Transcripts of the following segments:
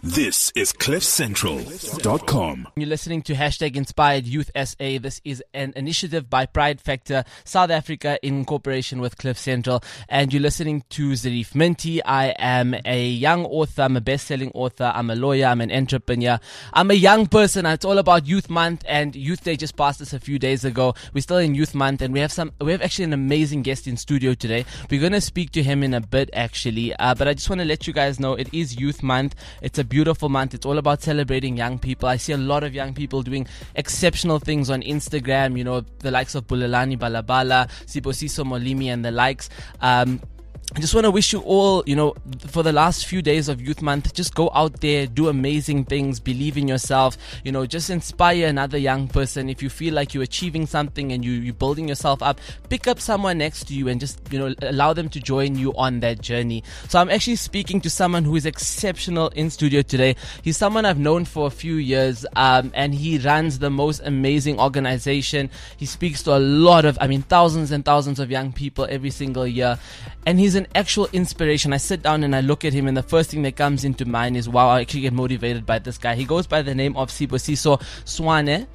This is CliffCentral.com. You're listening to Hashtag Inspired Youth SA. This is an initiative by Pride Factor South Africa in cooperation with Cliff Central. And you're listening to Zarif Minty. I am a young author. I'm a best-selling author. I'm a lawyer. I'm an entrepreneur. I'm a young person. It's all about Youth Month, and Youth Day just passed us a few days ago. We're still in Youth Month, and we have actually an amazing guest in studio today. We're going to speak to him in a bit, actually. But I just want to let you guys know it is Youth Month. It's a beautiful month. It's all about celebrating young people. I see a lot of young people doing exceptional things on Instagram, you know, the likes of Bulelani Balabala, Sibusiso Molimi and the likes. I just want to wish you all, you know, for the last few days of Youth Month, just go out there, do amazing things, believe in yourself, you know, just inspire another young person. If you feel like you're achieving something and you're building yourself up, pick up someone next to you and just, you know, allow them to join you on that journey. So I'm actually speaking to someone who is exceptional in studio today. He's someone I've known for a few years, and he runs the most amazing organization. He speaks to a lot of, thousands and thousands of young people every single year. And he's an actual inspiration. I sit down and I look at him, and the first thing that comes into mind is, wow, I actually get motivated by this guy. He goes by the name of Sibusiso Skwane.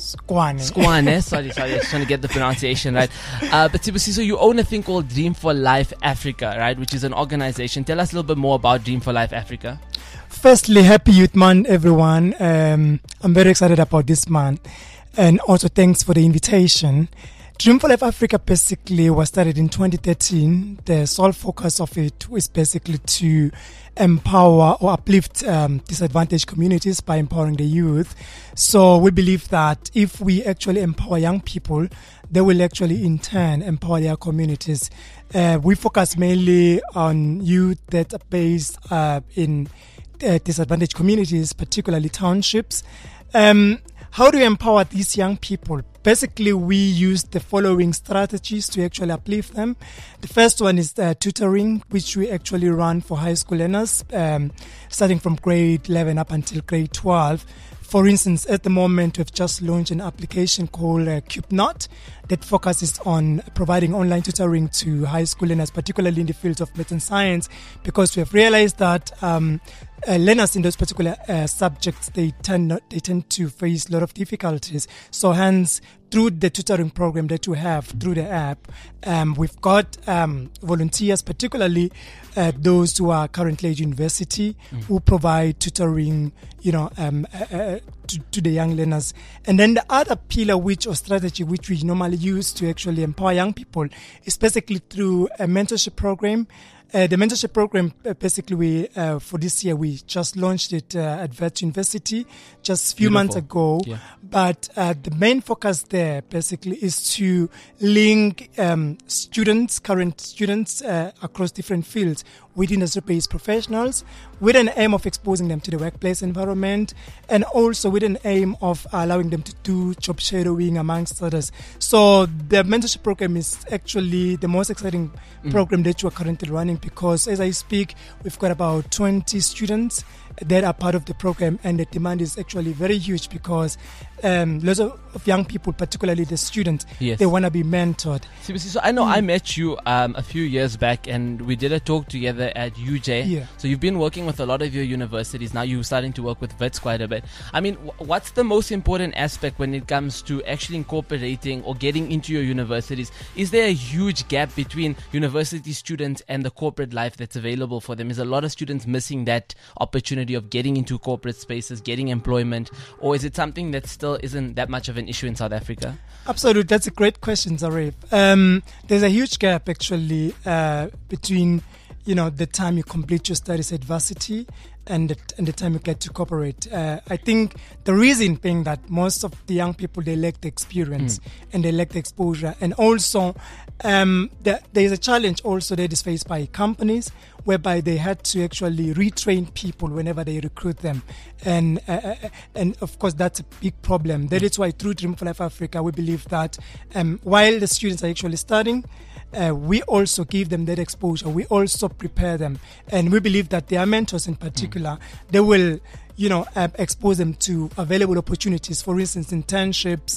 Sorry, I just trying to get the pronunciation right. But Sibusiso, you own a thing called Dream for Life Africa, right? Which is an organization. Tell us a little bit more about Dream for Life Africa. Firstly, happy Youth Month, everyone. I'm very excited about this month. And also thanks for the invitation. Dream for Life Africa basically was started in 2013. The sole focus of it is basically to empower or uplift disadvantaged communities by empowering the youth. So we believe that if we actually empower young people, they will actually in turn empower their communities. We focus mainly on youth that are based in disadvantaged communities, particularly townships. How do we empower these young people? Basically, we use the following strategies to actually uplift them. The first one is tutoring, which we actually run for high school learners, starting from grade 11 up until grade 12. For instance, at the moment, we've just launched an application called CubeNot that focuses on providing online tutoring to high school learners, particularly in the fields of math and science, because we have realized that learners in those particular subjects, they tend to face a lot of difficulties. So hence, through the tutoring program that we have through the app, we've got volunteers, particularly those who are currently at university, who provide tutoring, to the young learners. And then the other pillar or strategy which we normally use to actually empower young people is basically through a mentorship program. The mentorship program, basically, for this year, we just launched it at Wits University just a few months ago. Yeah. But the main focus there, basically, is to link current students across different fields with industry-based professionals with an aim of exposing them to the workplace environment, and also with an aim of allowing them to do job shadowing, amongst others. So the mentorship program is actually the most exciting program that we're currently running, because as I speak, we've got about 20 students that are part of the program, and the demand is actually very huge because lots of young people, particularly the students, they want to be mentored. So I know I met you a few years back, and we did a talk together at UJ. Yeah. So you've been working with a lot of your universities. Now you're starting to work with Wits quite a bit. What's the most important aspect when it comes to actually incorporating or getting into your universities? Is there a huge gap between university students and the corporate life that's available for them? Is a lot of students missing that opportunity of getting into corporate spaces, getting employment, or is it something that still isn't that much of an issue in South Africa? Absolutely, that's a great question, Zarif. There's a huge gap actually between the time you complete your studies at varsity and the time you get to corporate. I think the reason being that most of the young people, they lack the experience and they lack the exposure, and also there is a challenge also that is faced by companies, whereby they had to actually retrain people whenever they recruit them, and of course that's a big problem. That is why through Dream for Life Africa, we believe that while the students are actually studying, we also give them that exposure. We also prepare them, and we believe that their mentors in particular, they will expose them to available opportunities, for instance, internships,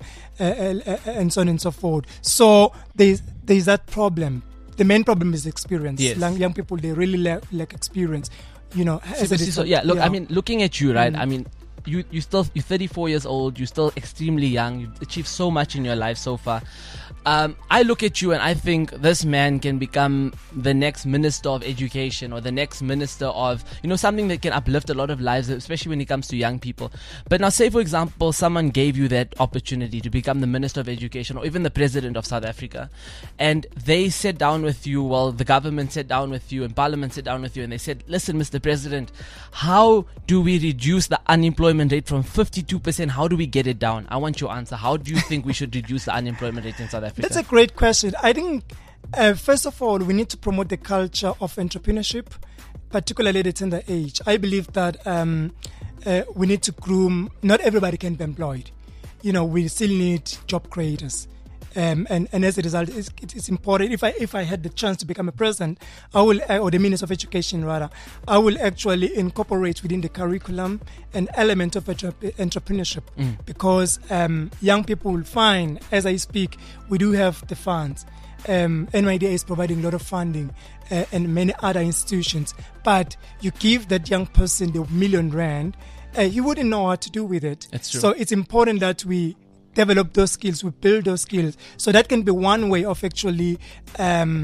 and so on and so forth. So there's that problem. The main problem is experience. Yes. Young people, they really lack experience. as a result. I mean, looking at you, right? I mean, you're 34 years old. You're still extremely young. You've achieved so much in your life so far. I look at you and I think this man can become the next minister of education or the next minister of, something that can uplift a lot of lives, especially when it comes to young people. But now say, for example, someone gave you that opportunity to become the minister of education or even the president of South Africa, and they sat down with you, the government sat down with you and parliament sat down with you and they said, listen, Mr. President, how do we reduce the unemployment rate from 52%? How do we get it down? I want your answer. How do you think we should reduce the unemployment rate in South Africa? That's a great question. I think, first of all, we need to promote the culture of entrepreneurship, particularly at the tender age. I believe that we need to groom, not everybody can be employed. We still need job creators. And as a result, it's important. If I had the chance to become a president, or the Minister of Education rather, I will actually incorporate within the curriculum an element of entrepreneurship, because young people will find, as I speak, we do have the funds. NYDA is providing a lot of funding and many other institutions, but you give that young person the R1 million, he wouldn't know what to do with it. That's true. So it's important that we develop those skills, we build those skills. So that can be one way of actually, fighting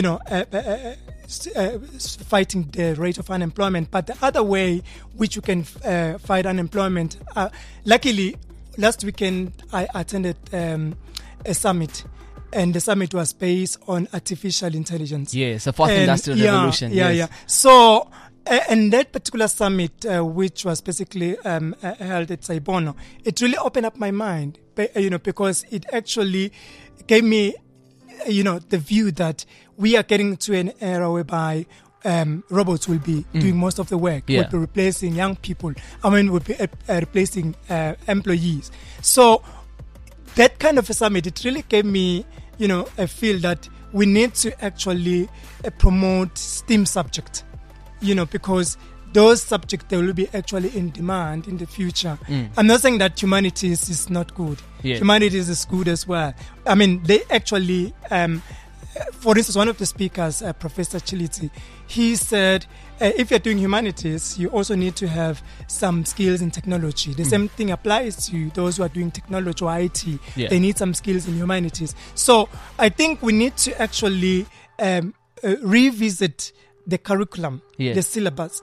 the rate of unemployment. But the other way which you can fight unemployment, luckily, last weekend I attended a summit. And the summit was based on artificial intelligence. Yes, the fourth industrial revolution. Yeah. So, and that particular summit, which was basically held at Saibono, it really opened up my mind, because it actually gave me, the view that we are getting to an era whereby robots will be doing most of the work, will be replacing young people. Will be replacing employees. So that kind of a summit, it really gave me, a feel that we need to actually promote STEM subjects. Because those subjects, they will be actually in demand in the future. I'm not saying that humanities is not good. Yeah. Humanities is good as well. I mean, they actually, for instance, one of the speakers, Professor Chiliti, he said, if you're doing humanities, you also need to have some skills in technology. The same thing applies to those who are doing technology or IT. Yeah. They need some skills in humanities. So I think we need to actually revisit the curriculum, the syllabus,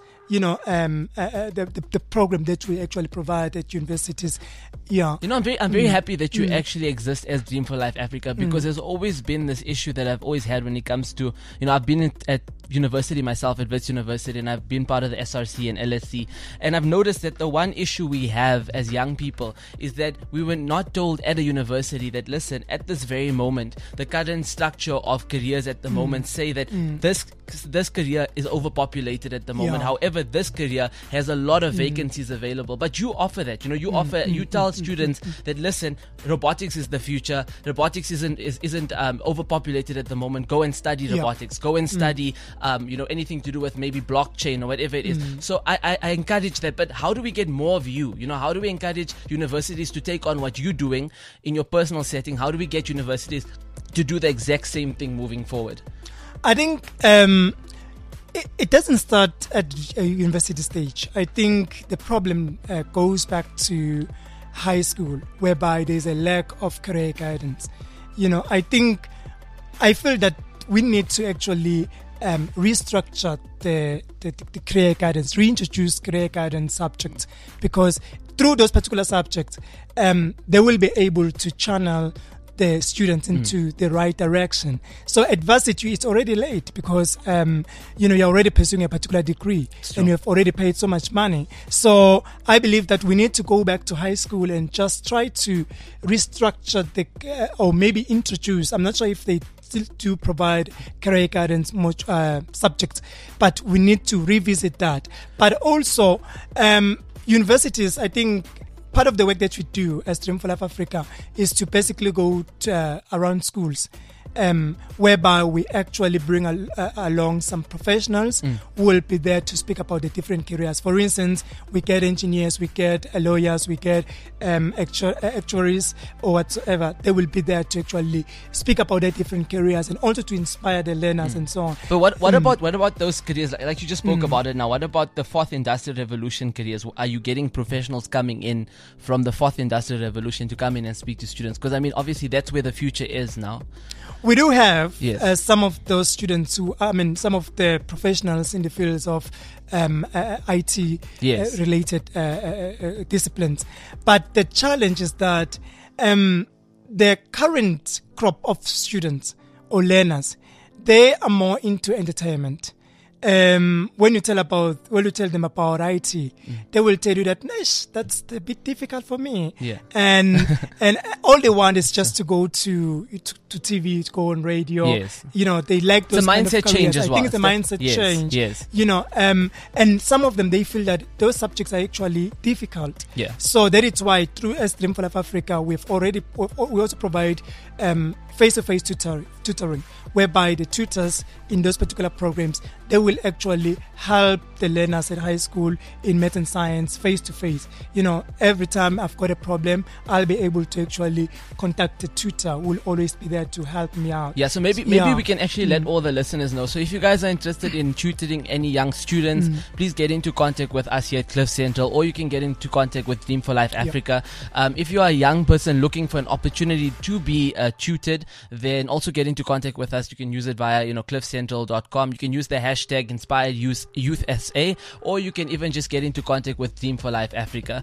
the program that we actually provide at universities. Yeah. I'm very happy that you actually exist as Dream for Life Africa, because there's always been this issue that I've always had when it comes to, I've been at university myself, at Wits University, and I've been part of the SRC and LSC, and I've noticed that the one issue we have as young people is that we were not told at a university that, listen, at this very moment, the current structure of careers at the moment say that this career is overpopulated at the moment. However, this career has a lot of vacancies available, but you offer that. You tell students that, listen, robotics is the future. Robotics isn't overpopulated at the moment. Go and study robotics. Go and study anything to do with maybe blockchain or whatever it is. So I encourage that. But how do we get more of you? How do we encourage universities to take on what you're doing in your personal setting? How do we get universities to do the exact same thing moving forward? I think it doesn't start at a university stage. I think the problem goes back to high school, whereby there's a lack of career guidance. I feel that we need to actually restructure the career guidance, reintroduce career guidance subjects, because through those particular subjects, they will be able to channel the students into the right direction. So at varsity, it's already late, because you're already pursuing a particular degree and you have already paid so much money. So I believe that we need to go back to high school and just try to restructure or maybe introduce. I'm not sure if they still do provide career guidance subjects, but we need to revisit that. But also, universities, I think, part of the work that we do as Dream for Life Africa is to basically go around schools whereby we actually bring along some professionals who will be there to speak about the different careers. For instance, we get engineers, we get lawyers, we get actuaries or whatsoever. They will be there to actually speak about their different careers and also to inspire the learners and so on. But what about those careers? Like you just spoke about it now. What about the fourth industrial revolution careers? Are you getting professionals coming in from the fourth industrial revolution to come in and speak to students? Because I mean, obviously that's where the future is now. We do have some of those students some of the professionals in the fields of IT related disciplines. But the challenge is that the current crop of students or learners, they are more into entertainment. When you tell them about IT, they will tell you that that's a bit difficult for me. Yeah. And all they want is just to go to TV, to go on radio. Yes. They like those kind of careers. It's a mindset change as well. I think it's a mindset change. Yes. And some of them, they feel that those subjects are actually difficult. Yeah. So that is why through Dream for Life Africa, we also provide face-to-face tutoring, whereby the tutors in those particular programs, they will actually help the learners at high school in math and science face-to-face. Every time I've got a problem, I'll be able to actually contact a tutor who will always be there to help me out. Yeah, so maybe we can actually let all the listeners know. So if you guys are interested in tutoring any young students, please get into contact with us here at Cliff Central, or you can get into contact with Dream for Life Africa. If you are a young person looking for an opportunity to be tutored, then also get into contact with us. You can use it via cliffcentral.com. You can use the hashtag Inspired Youth SA, or you can even just get into contact with Dream for Life Africa.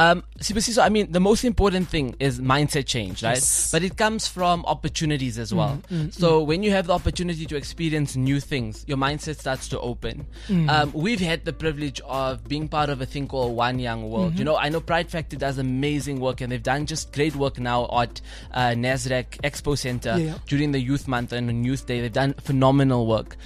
So I mean, the most important thing is mindset change, right? Yes. But it comes from opportunities as well. So when you have the opportunity to experience new things, your mindset starts to open. We've had the privilege of being part of a thing called One Young World. I know Pride Factor does amazing work, and they've done just great work now at Nasdaq Expo Center during the Youth Month and on Youth Day. They've done phenomenal work.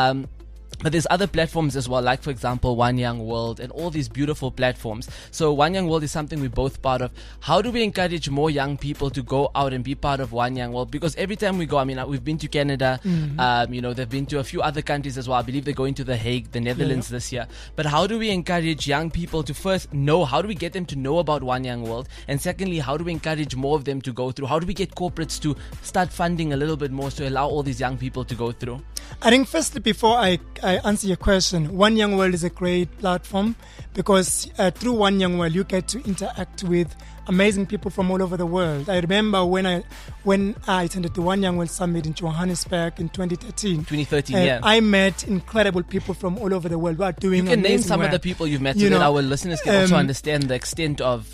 But there's other platforms as well, like for example One Young World and all these beautiful platforms. So One Young World is something we're both part of. How do we encourage more young people to go out and be part of One Young World? Because every time we go, I mean, we've been to Canada, they've been to a few other countries as well. I believe they're going to The Hague, the Netherlands this year. But how do we encourage young people to first know, how do we get them to know about One Young World? And secondly, how do we encourage more of them to go through? How do we get corporates to start funding a little bit more to allow all these young people to go through? I think firstly, before I answer your question, One Young World is a great platform because through One Young World you get to interact with amazing people from all over the world. I remember when I attended the One Young World Summit in Johannesburg in 2013, I met incredible people from all over the world who are doing amazing work. You can name some of the people you've met so that our listeners can also understand the extent of,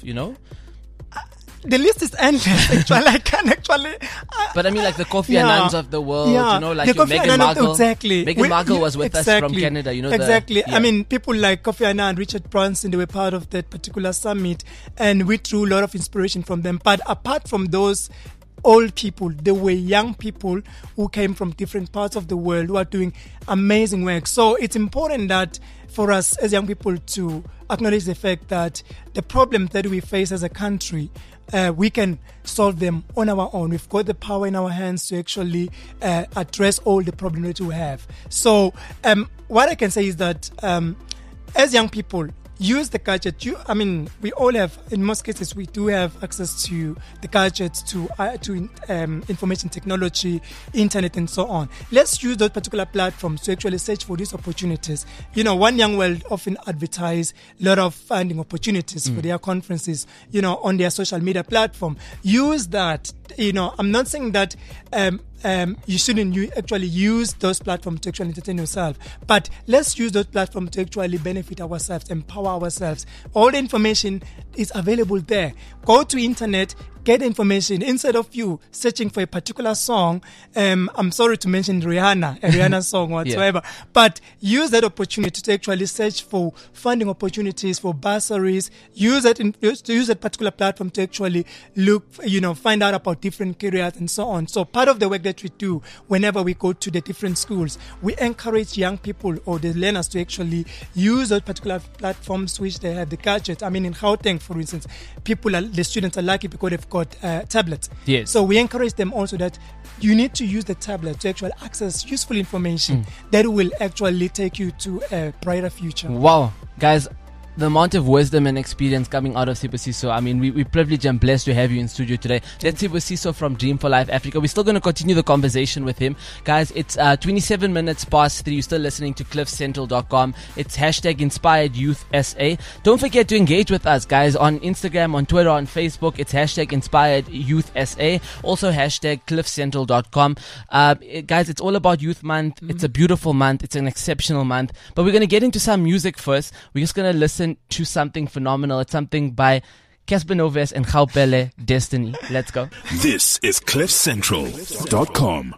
The list is endless, actually. I can't actually... But I mean, like the Kofi Annans of the world, like Meghan Markle. Exactly. Meghan Markle was with us from Canada, Exactly. I mean, people like Kofi Annan, Richard Branson, they were part of that particular summit, and we drew a lot of inspiration from them. But apart from those old people, there were young people who came from different parts of the world who are doing amazing work. So it's important that for us as young people to acknowledge the fact that the problems that we face as a country, we can solve them on our own. We've got the power in our hands to actually address all the problems that we have. So what I can say is that as young people, use the gadget. We all have, in most cases, we do have access to the gadgets, to information technology, internet, and so on. Let's use those particular platforms to actually search for these opportunities. One Young World often advertise a lot of funding opportunities for their conferences, on their social media platform. Use that. I'm not saying that you shouldn't actually use those platforms to actually entertain yourself, but let's use those platforms to actually benefit ourselves, empower ourselves. All the information is available there. Go to internet, get information instead of you searching for a particular song. I'm sorry to mention Rihanna song whatsoever, but use that opportunity to actually search for funding opportunities, for bursaries. Use that particular platform to actually look, find out about different careers and so on. So part of the work that we do whenever we go to the different schools, we encourage young people or the learners to actually use those particular platforms which they have the gadgets. I mean, in Gauteng, for instance, the students are lucky because they've got got tablets. Yes. So we encourage them also that you need to use the tablet to actually access useful information that will actually take you to a brighter future. Wow, guys. The amount of wisdom and experience coming out of Sibusiso. I mean, we're privileged and blessed to have you in studio today. That's Sibusiso from Dream for Life Africa. We're still going to continue the conversation with him. Guys, it's 27 minutes past 3. You're still listening to cliffcentral.com. It's hashtag Inspired Youth SA. Don't forget to engage with us, guys, on Instagram, on Twitter, on Facebook. It's hashtag Inspired Youth SA. Also hashtag cliffcentral.com. Guys, it's all about Youth Month. It's a beautiful month. It's an exceptional month. But we're going to get into some music first. We're just going to listen to something phenomenal. It's something by Casper Noves and Gaupele, Destiny. Let's go. This is cliffcentral.com.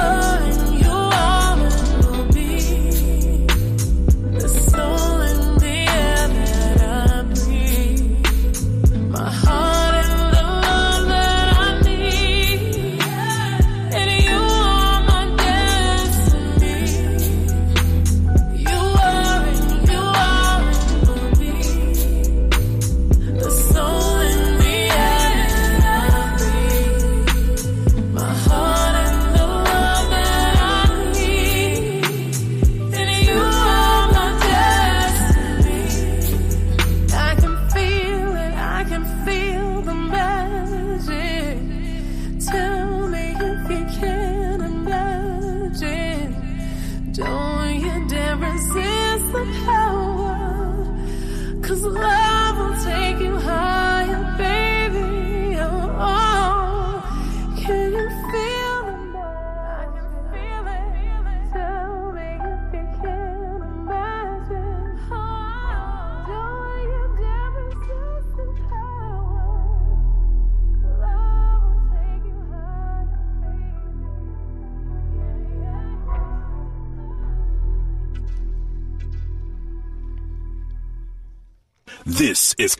This is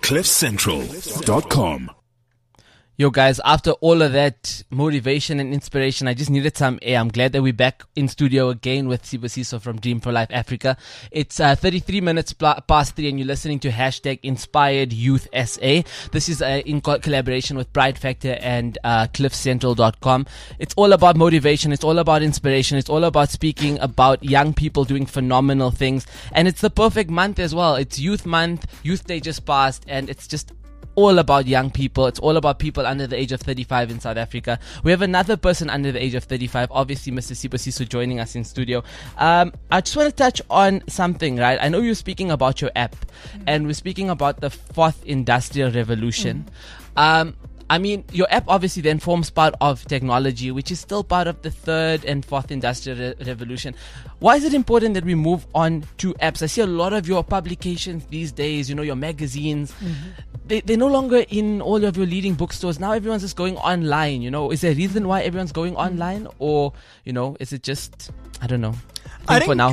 cliffcentral.com. Yo guys, after all of that motivation and inspiration, I just needed some air. I'm glad that we're back in studio again with Sibusiso from Dream for Life Africa. It's 33 minutes past 3 and you're listening to hashtag Inspired Youth SA. This is in collaboration with Pride Factor and cliffcentral.com. It's all about motivation. It's all about inspiration. It's all about speaking about young people doing phenomenal things. And it's the perfect month as well. It's Youth Month. Youth Day just passed and it's just all about young people. It's all about people under the age of 35 in South Africa. We have another person under the age of 35, obviously Mr. Sibusiso joining us in studio. I just want to touch on something, right? I know you're speaking about your app and we're speaking about the fourth industrial revolution. I mean, your app obviously then forms part of technology, which is still part of the third and fourth industrial revolution. Why is it important that we move on to apps? I see a lot of your publications these days, you know, your magazines, they're no longer in all of your leading bookstores. Now everyone's just going online, you know. Is there a reason why everyone's going online? Or, you know, is it just, I don't know. I think for now.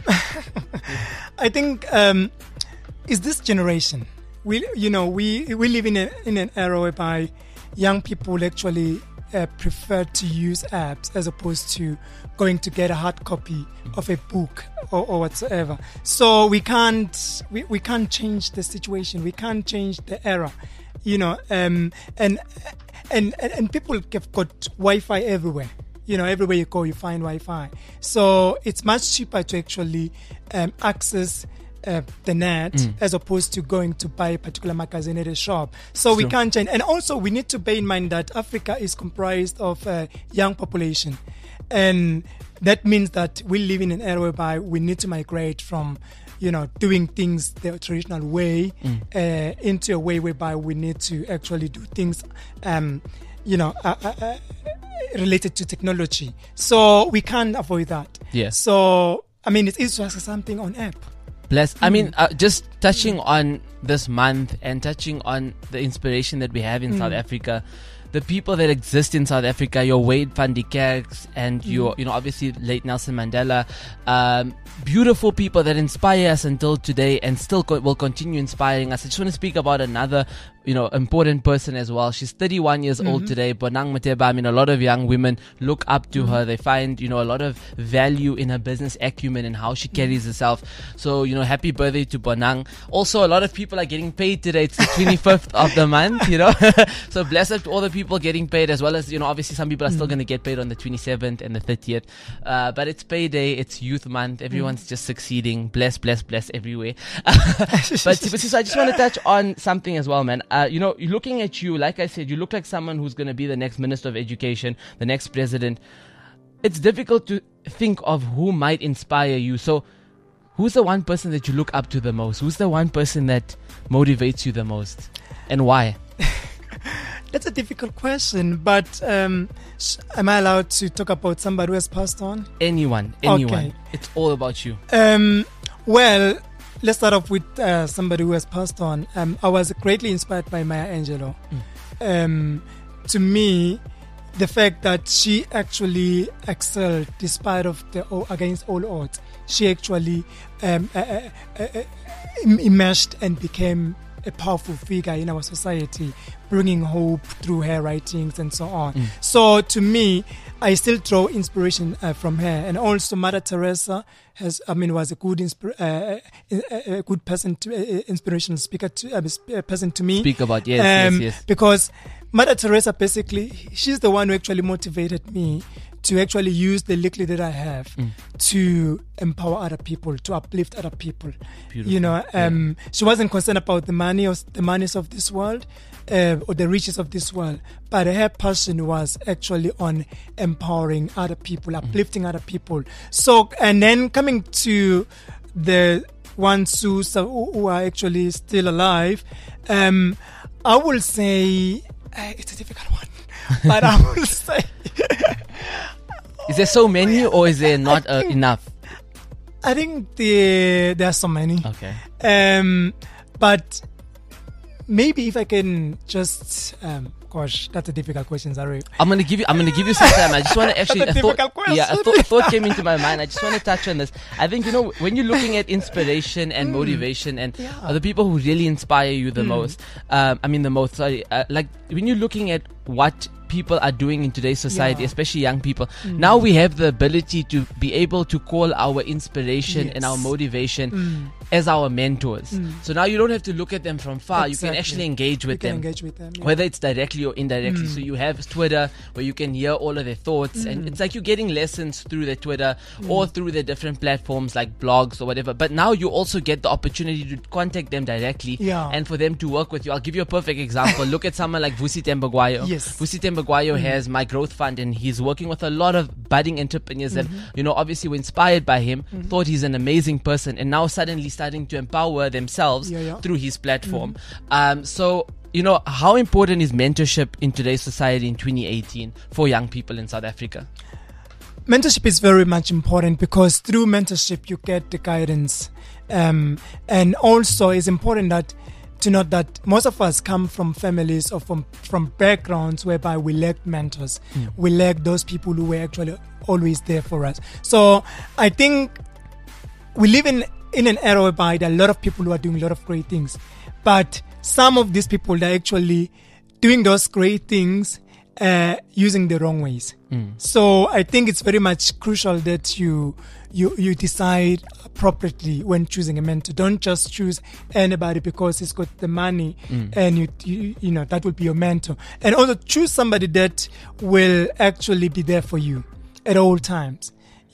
I think it's this generation. We live in an era whereby young people actually prefer to use apps as opposed to going to get a hard copy of a book or whatsoever. So we can't change the situation. We can't change the era, you know. And people have got Wi-Fi everywhere. You know, everywhere you go, you find Wi-Fi. So it's much cheaper to actually access the net as opposed to going to buy a particular magazine at a shop. So we can't change. And also we need to bear in mind that Africa is comprised of a young population. And that means that we live in an era whereby we need to migrate from, you know, doing things the traditional way into a way whereby we need to actually do things, related to technology. So we can't avoid that. Yes. So, I mean, it's easy to ask something on app. Bless. I mean, just touching on this month and touching on the inspiration that we have in South Africa, the people that exist in South Africa, your Wade van die Kerks and your, you know, obviously late Nelson Mandela, beautiful people that inspire us until today and still will continue inspiring us. I just want to speak about another important person as well. She's 31 years old today. Bonang Mateba, I mean, a lot of young women look up to her. They find, a lot of value in her business acumen and how she carries herself. So, happy birthday to Bonang. Also, a lot of people are getting paid today. It's the 25th of the month, So bless up to all the people getting paid, as well as, obviously some people are still going to get paid on the 27th and the 30th. But it's payday. It's youth month. Everyone's just succeeding. Bless everywhere. But so I just want to touch on something as well, man. Looking at you, like I said, you look like someone who's going to be the next Minister of Education, the next president. It's difficult to think of who might inspire you. So who's the one person that you look up to the most? Who's the one person that motivates you the most? And why? That's a difficult question, but am I allowed to talk about somebody who has passed on? Anyone. Okay. It's all about you. Well, let's start off with somebody who has passed on. I was greatly inspired by Maya Angelou. To me, the fact that she actually excelled despite of against all odds, she actually emerged and became a powerful figure in our society, bringing hope through her writings and so on. So to me, I still draw inspiration from her. And also Mother Teresa was a good a good person, inspirational speaker, person to me. Speak about, yes. Because Mother Teresa, basically, she's the one who actually motivated me to actually use the little that I have to empower other people, to uplift other people. Beautiful. She wasn't concerned about the monies of this world or the riches of this world, but her passion was actually on empowering other people, uplifting other people. So, and then coming to the ones who are actually still alive, I will say it's a difficult one, but I will say. Is there so many, or is there not enough? I think there are so many. Okay. But maybe if I can just, gosh, that's a difficult question, sorry. I'm gonna give you some time. I just want to actually. That's a difficult question. Yeah, a thought came into my mind. I just want to touch on this. I think when you're looking at inspiration and motivation and the people who really inspire you the most. Like when you're looking at what people are doing in today's society, especially young people. Now we have the ability to be able to call our inspiration and our motivation as our mentors. So now you don't have to look at them from far. Exactly. You can actually engage with them. Yeah. Whether it's directly or indirectly. So you have Twitter where you can hear all of their thoughts, and it's like you're getting lessons through their Twitter or through their different platforms like blogs or whatever. But now you also get the opportunity to contact them directly and for them to work with you. I'll give you a perfect example. Look at someone like Vusi Tembagwayo. Yes. Vusi Tembagwayo has My Growth Fund, and he's working with a lot of budding entrepreneurs that, obviously were inspired by him, thought he's an amazing person, and now suddenly starting to empower themselves through his platform. So, how important is mentorship in today's society in 2018 for young people in South Africa? Mentorship is very much important because through mentorship you get the guidance. And also it's important to note that most of us come from families or from backgrounds whereby we lack mentors. We lack those people who were actually always there for us. So I think we live in an era whereby there are a lot of people who are doing a lot of great things. But some of these people, they're actually doing those great things using the wrong ways. So I think it's very much crucial that you decide appropriately when choosing a mentor. Don't just choose anybody because he's got the money and you know that will be your mentor. And also choose somebody that will actually be there for you at all times.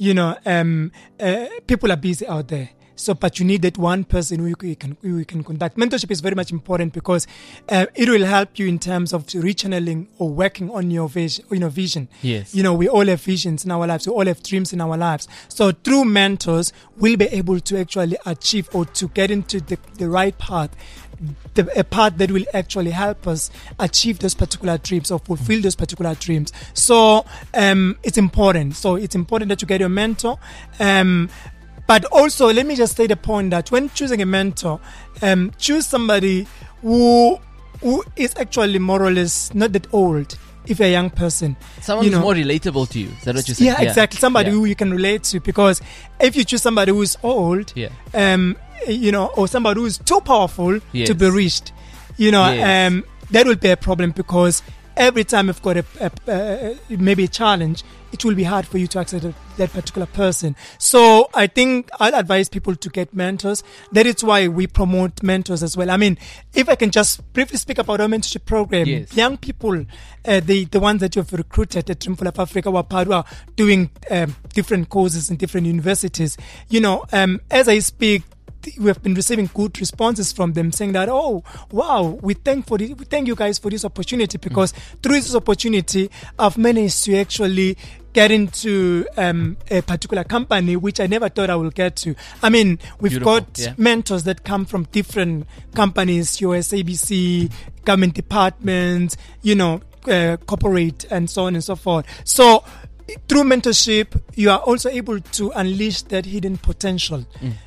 People are busy out there. So, but you need that one person who you can contact. Mentorship is very much important because it will help you in terms of rechanneling or working on your vision. Yes. We all have visions in our lives. We all have dreams in our lives. So, through mentors, we'll be able to actually achieve or to get into the right path. A path that will actually help us achieve those particular dreams or fulfill those particular dreams. So, it's important. So, it's important that you get your mentor. But also, let me just state a point that when choosing a mentor, choose somebody who is actually more or less not that old. If you're a young person, someone who's more relatable to you. Is that what you said? Yeah, exactly. Somebody who you can relate to. Because if you choose somebody who is old, or somebody who is too powerful to be reached, Yes. That will be a problem because every time you've got maybe a challenge, it will be hard for you to access that particular person. So I think I'll advise people to get mentors. That is why we promote mentors as well. I mean, if I can just briefly speak about our mentorship program, Yes. young people, the ones that you've recruited at Dream for Life Africa who are doing different courses in different universities. As I speak, we have been receiving good responses from them saying that, oh, wow, we thank you guys for this opportunity because through this opportunity, I've managed to actually get into a particular company which I never thought I would get to. I mean, we've Beautiful. got Yeah. mentors that come from different companies, USABC, government departments, corporate, and so on and so forth. So through mentorship, you are also able to unleash that hidden potential.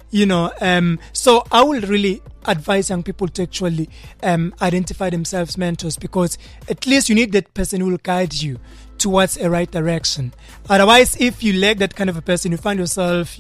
So I will really advise young people to actually identify themselves mentors, because at least you need that person who will guide you towards a right direction. Otherwise, if you lack that kind of a person, you find yourself,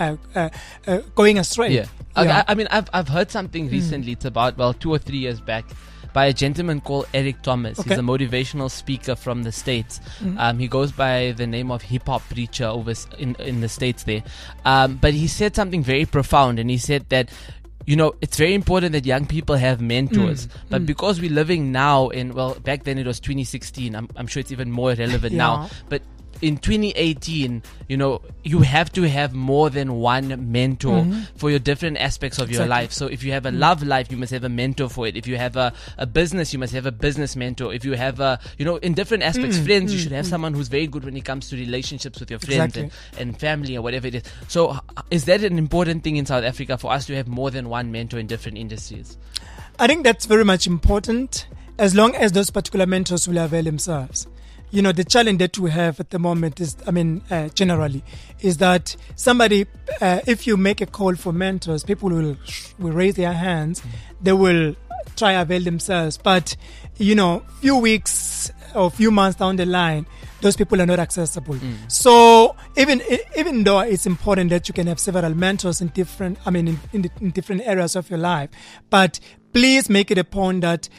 going astray. Yeah. I mean, I've heard something recently. It's about 2 or 3 years back, by a gentleman called Eric Thomas. Okay. He's a motivational speaker from the States. He goes by the name of Hip Hop Preacher over in the States there. But he said something very profound, and he said that, it's very important that young people have mentors. But because we're living now back then it was 2016. I'm sure it's even more relevant now. But in 2018, you have to have more than one mentor for your different aspects of your life. So if you have a love life, you must have a mentor for it. If you have a business, you must have a business mentor. If you have in different aspects, friends, you should have someone who's very good when it comes to relationships with your friends and family or whatever it is. So is that an important thing in South Africa for us to have more than one mentor in different industries? I think that's very much important, as long as those particular mentors will avail themselves. The challenge that we have at the moment is, generally, is that somebody, if you make a call for mentors, people will raise their hands. They will try to avail themselves. But, few weeks or few months down the line, those people are not accessible. So even though it's important that you can have several mentors in different, in different areas of your life, but please make it a point that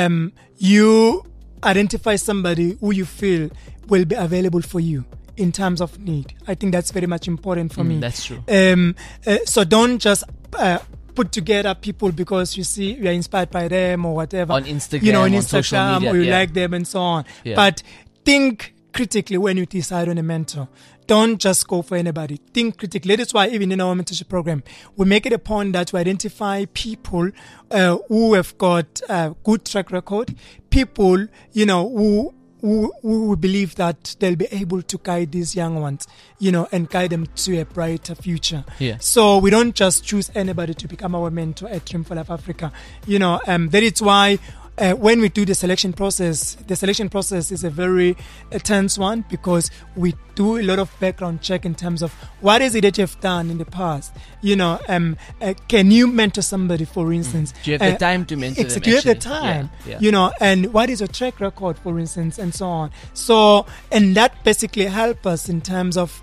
you identify somebody who you feel will be available for you in times of need. I think that's very much important for me. That's true. So don't just put together people because you are inspired by them or whatever. On Instagram, on social media, or you like them and so on. Yeah. But think critically when you decide on a mentor. Don't just go for anybody. Think critically. That's why even in our mentorship program, we make it a point that we identify people who have got a good track record, people, who we believe that they'll be able to guide these young ones, and guide them to a brighter future. Yeah. So we don't just choose anybody to become our mentor at Dream for Life Africa. That is why when we do the selection process is a very tense one, because we do a lot of background check in terms of what is it that you've done in the past. Can you mentor somebody, for instance? Do you have the time to mentor them? Do you have the actually? time? Yeah. And what is your track record, for instance, and so on. So, and that basically help us in terms of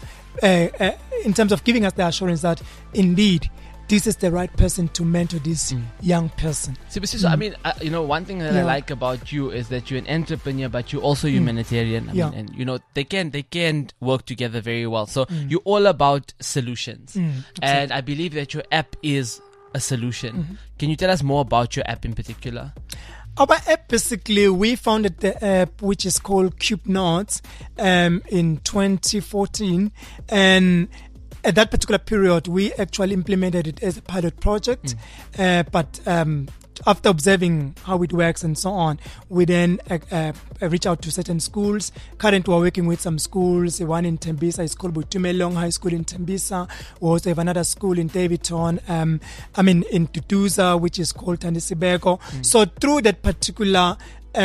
giving us the assurance that indeed this is the right person to mentor this young person. So I mean, one thing that I like about you is that you're an entrepreneur, but you're also humanitarian. I mean, and they can work together very well. So you're all about solutions, and I believe that your app is a solution. Can you tell us more about your app in particular? Our app, basically, we founded the app which is called Cube Notes in 2014, and at that particular period, we actually implemented it as a pilot project, but after observing how it works and so on, we then reach out to certain schools. Currently, we're working with some schools. One in Tembisa is called Butumelong High School in Tembisa. We also have another school in Davidton, in Tutuza, which is called Tandisibeko. So through that particular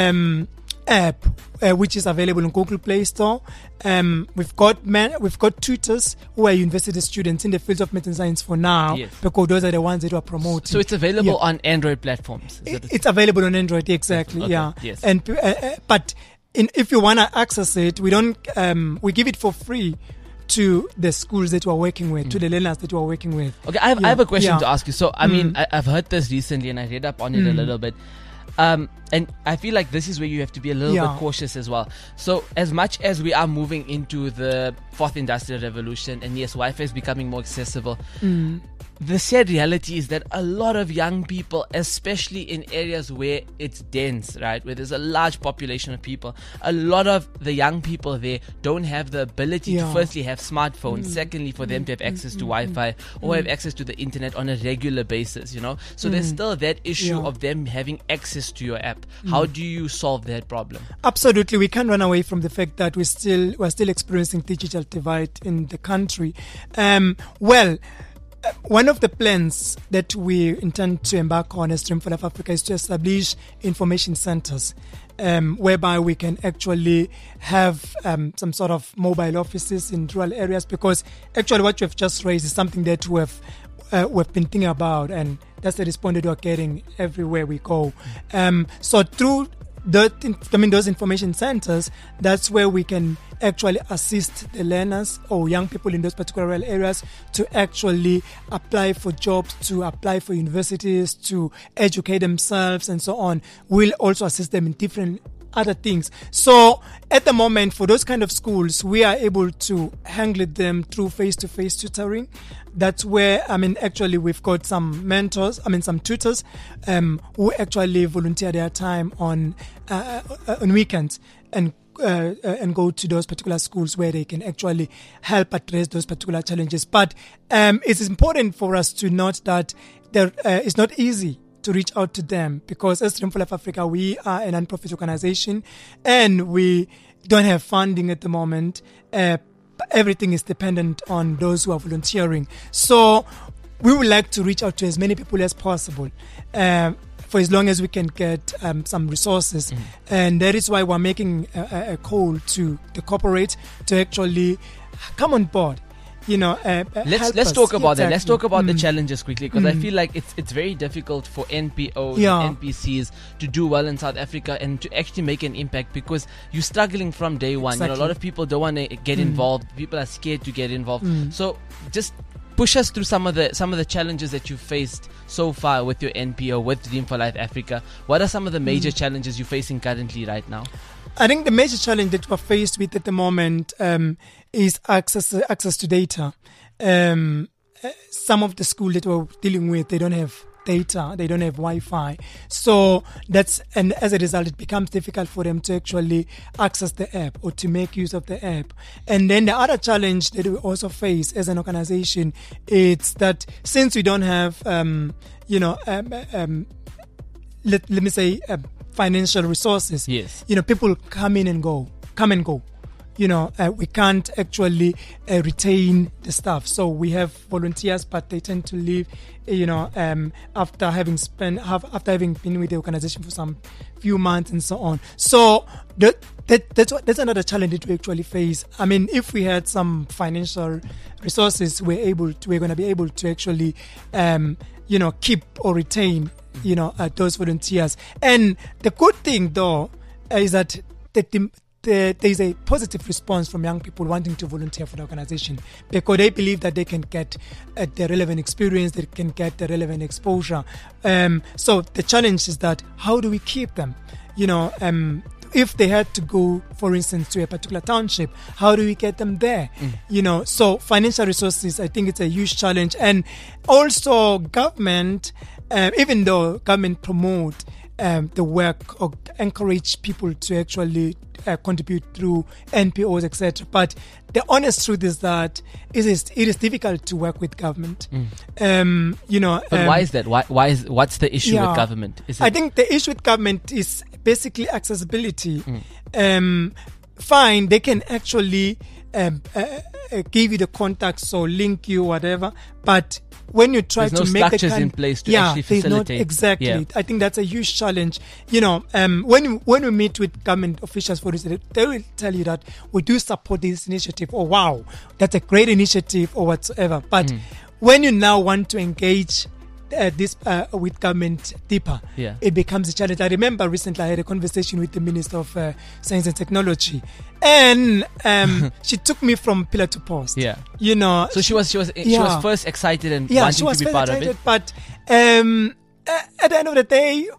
app, which is available in Google Play Store, we've got tutors who are university students in the fields of medicine science for now, because those are the ones that are promoted. So it's available on Android platforms. It's available on Android, exactly. Okay. Yeah. Yes. And but if you want to access it, we don't. We give it for free to the schools that we're working with, to the learners that we're working with. Okay, I have a question to ask you. So I mean, I've heard this recently and I read up on it a little bit. and I feel like this is where you have to be a little bit cautious as well. So as much as we are moving into the fourth industrial revolution, and yes, Wi-Fi is becoming more accessible, the sad reality is that a lot of young people, especially in areas where it's dense, right, where there's a large population of people, a lot of the young people there don't have the ability to firstly have smartphones, secondly for them to have access to Wi-Fi or have access to the internet on a regular basis, you know. So there's still that issue of them having access to your app. How do you solve that problem? Absolutely, we can't run away from the fact that we're still experiencing digital divide in the country. One of the plans that we intend to embark on as Dream for Life Africa is to establish information centers, whereby we can actually have some sort of mobile offices in rural areas, because actually what you have just raised is something that we've been thinking about, and that's the response that we're getting everywhere we go. So through those information centers, that's where we can actually assist the learners or young people in those particular rural areas to actually apply for jobs, to apply for universities, to educate themselves and so on. We'll also assist them in different other things. So at the moment, for those kind of schools, we are able to handle them through face-to-face tutoring. That's where, actually we've got some tutors who actually volunteer their time on weekends and go to those particular schools where they can actually help address those particular challenges. But it is important for us to note that it's not easy to reach out to them, because as Dream for Life Africa, we are a non-profit organization and we don't have funding at the moment. Everything is dependent on those who are volunteering. So we would like to reach out to as many people as possible, for as long as we can get some resources. And that is why we're making a call to the corporate to actually come on board. Let's talk about that. Let's talk about the challenges quickly, because I feel like it's very difficult for NPOs and NPCs to do well in South Africa and to actually make an impact, because you're struggling from day one. Exactly. A lot of people don't want to get involved. People are scared to get involved. So just push us through some of the challenges that you've faced so far with your NPO, with Dream for Life Africa. What are some of the major challenges you're facing currently right now? I think the major challenge that we're faced with at the moment is access to data. Some of the schools that we're dealing with, they don't have data, they don't have Wi-Fi. So and as a result, it becomes difficult for them to actually access the app or to make use of the app. And then the other challenge that we also face as an organization is that since we don't have, let me say, financial resources. Yes. People come and go. We can't actually retain the staff. So we have volunteers, but they tend to leave, after having been with the organization for some few months and so on. So that's another challenge that we actually face. If we had some financial resources, we're going to be able to actually, keep or retain those volunteers. And the good thing, though, is that there is a positive response from young people wanting to volunteer for the organization, because they believe that they can get the relevant experience, they can get the relevant exposure. So the challenge is that how do we keep them? If they had to go, for instance, to a particular township, how do we get them there? So financial resources, I think it's a huge challenge. And also government, even though government promote the work or encourage people to actually contribute through NPOs, etc. But the honest truth is that it is difficult to work with government. But why is that? What's the issue with government? I think the issue with government is basically accessibility. Fine, they can actually give you the contacts or link you, whatever, but when you try there's to no make structures in place to actually facilitate. Exactly. Yeah. I think that's a huge challenge. When we meet with government officials, for instance, they will tell you that we do support this initiative, or wow, that's a great initiative, or whatsoever. But when you now want to engage this with government deeper, it becomes a challenge. I remember recently I had a conversation with the Minister of Science and Technology, and she took me from pillar to post. So she was first excited and wanting to be part of it. But at the end of the day,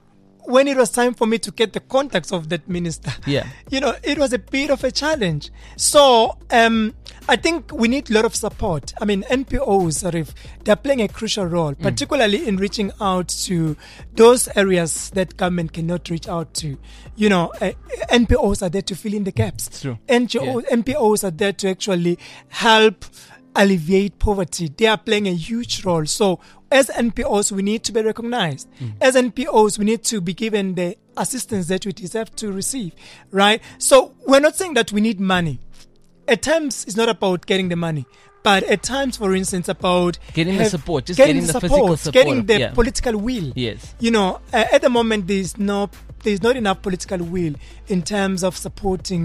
when it was time for me to get the contacts of that minister, Yeah. it was a bit of a challenge. So I think we need a lot of support. I mean, NPOs, they're playing a crucial role, particularly in reaching out to those areas that government cannot reach out to. NPOs are there to fill in the gaps. It's true. NPOs are there to actually help alleviate poverty. They are playing a huge role. So as NPOs, we need to be recognized. As NPOs, we need to be given the assistance that we deserve to receive, right? So we're not saying that we need money. At times, it's not about getting the money, but at times, for instance, about getting the support, just getting the physical support, getting the political will. Yes. At the moment, there's not enough political will in terms of supporting,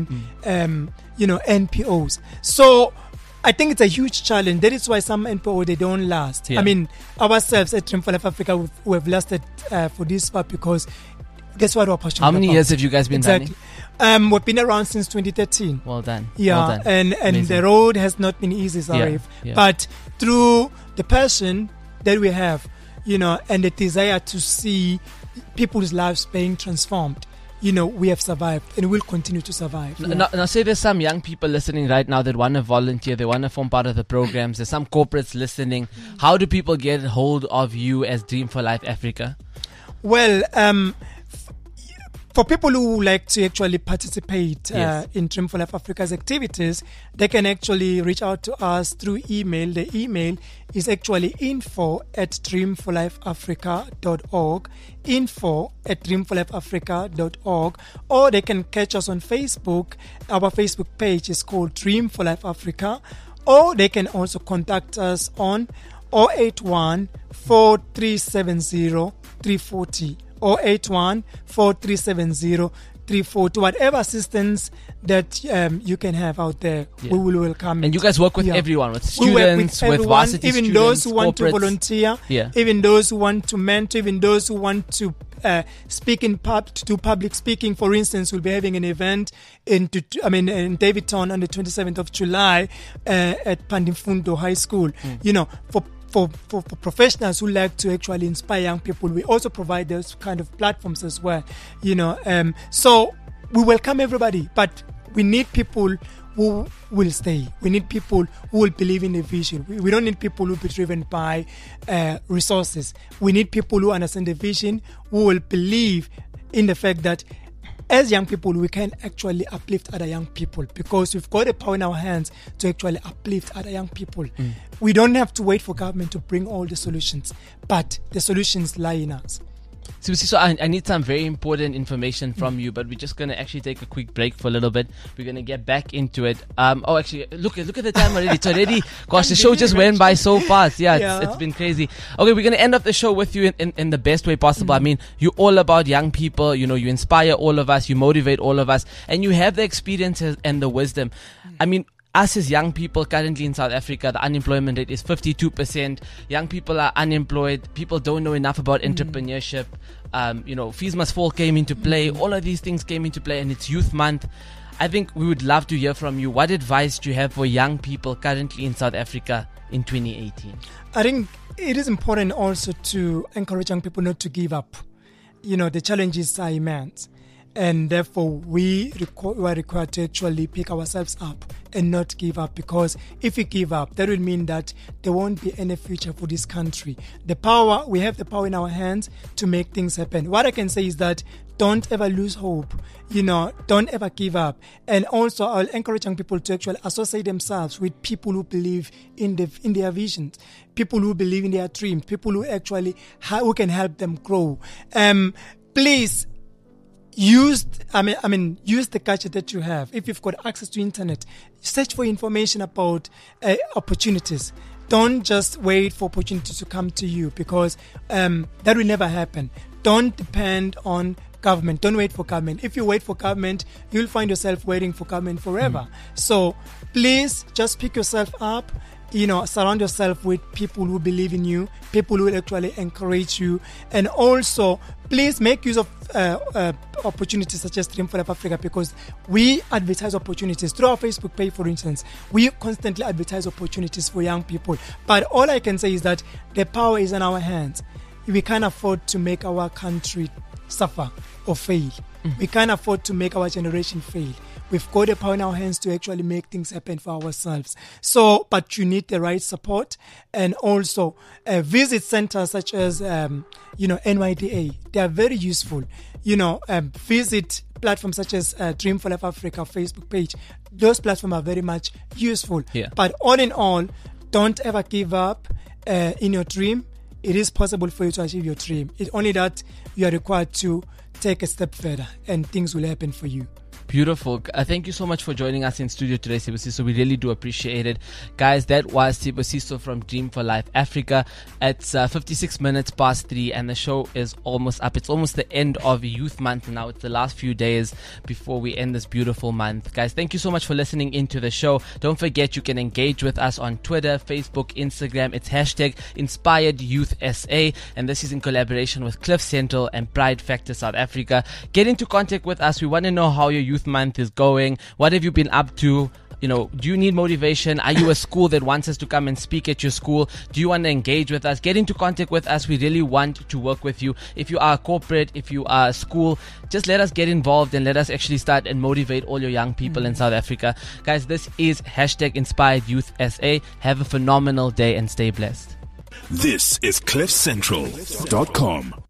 NPOs. So I think it's a huge challenge. That is why some NPO, they don't last. Yeah. I mean, ourselves at Dream for Life Africa, we have lasted for this far because guess what we're passionate How many about. years have you guys been Exactly. running? We've been around since 2013. Well done. Yeah, Well done. and Amazing. the road has not been easy, Zarif. Yeah. But through the passion that we have, and the desire to see people's lives being transformed, we have survived and will continue to survive. Now, say there's some young people listening right now that want to volunteer, they want to form part of the programs, there's some corporates listening. How do people get hold of you as Dream for Life Africa? Well, for people who like to actually participate Yes. in Dream for Life Africa's activities, they can actually reach out to us through email. The email is actually info@dreamforlifeafrica.org, info@dreamforlifeafrica.org, or they can catch us on Facebook. Our Facebook page is called Dream for Life Africa, or they can also contact us on 081 4370 340. 081 4370 340. Whatever assistance that you can have out there, we will welcome it. And you guys work with everyone, with We work students, with everyone, varsity even students, those who want to corporates. volunteer, Yeah. even those who want to mentor, even those who want to speak to do public speaking. For instance, we'll be having an event in Davidton on the 27th of July at Pandimfundo High School. For professionals who like to actually inspire young people, we also provide those kind of platforms as well. So we welcome everybody, but we need people who will stay. We need people who will believe in the vision. We don't need people who will be driven by resources. We need people who understand the vision, who will believe in the fact that as young people, we can actually uplift other young people because we've got the power in our hands to actually uplift other young people. We don't have to wait for government to bring all the solutions, but the solutions lie in us. So I need some very important information from you, but we're just going to actually take a quick break for a little bit. We're going to get back into it. Actually, look at the time already. It's already, gosh, the show just went by so fast. Yeah. It's been crazy. Okay, we're going to end up the show with you in the best way possible. I mean, you're all about young people. You inspire all of us. You motivate all of us. And you have the experiences and the wisdom. I mean, us as young people currently in South Africa, the unemployment rate is 52%. Young people are unemployed. People don't know enough about entrepreneurship. Fees Must Fall came into play. All of these things came into play, and it's Youth Month. I think we would love to hear from you. What advice do you have for young people currently in South Africa in 2018? I think it is important also to encourage young people not to give up. The challenges are immense. And therefore, we are required to actually pick ourselves up and not give up, because if we give up, that will mean that there won't be any future for this country. We have the power in our hands to make things happen. What I can say is that don't ever lose hope. Don't ever give up. And also, I'll encourage young people to actually associate themselves with people who believe in their visions, people who believe in their dreams, people who actually who can help them grow. Please. Use the gadget that you have. If you've got access to internet, search for information about opportunities. Don't just wait for opportunities to come to you, because that will never happen. Don't depend on government. Don't wait for government. If you wait for government, you'll find yourself waiting for government forever. So please just pick yourself up. Surround yourself with people who believe in you, people who will actually encourage you, and also please make use of opportunities such as Dream for Life Africa, because we advertise opportunities through our Facebook page. For instance, we constantly advertise opportunities for young people. But all I can say is that the power is in our hands. We can't afford to make our country suffer or fail. We can't afford to make our generation fail. We've got it in our hands to actually make things happen for ourselves. So, but you need the right support, and also visit centers such as, NYDA. They are very useful. Visit platforms such as Dream for Life Africa Facebook page. Those platforms are very much useful. Yeah. But all in all, don't ever give up in your dream. It is possible for you to achieve your dream. It's only that you are required to take a step further, and things will happen for you. Beautiful. Thank you so much for joining us in studio today, Sibusiso. We really do appreciate it. Guys, that was Sibusiso from Dream for Life Africa. It's 56 minutes past 3 and the show is almost up. It's almost the end of Youth Month now. It's the last few days before we end this beautiful month. Guys, thank you so much for listening into the show. Don't forget you can engage with us on Twitter, Facebook, Instagram. It's hashtag InspiredYouthSA, and this is in collaboration with Cliff Central and Pride Factor South Africa. Get into contact with us. We want to know how your Youth Month is going. What have you been up to? Do you need motivation? Are you a school that wants us to come and speak at your school? Do you want to engage with us? Get into contact with us. We really want to work with you. If you are a corporate, if you are a school, just let us get involved and let us actually start and motivate all your young people in South Africa. Guys, this is hashtag InspiredYouthSA. Have a phenomenal day and stay blessed. This is CliffCentral.com.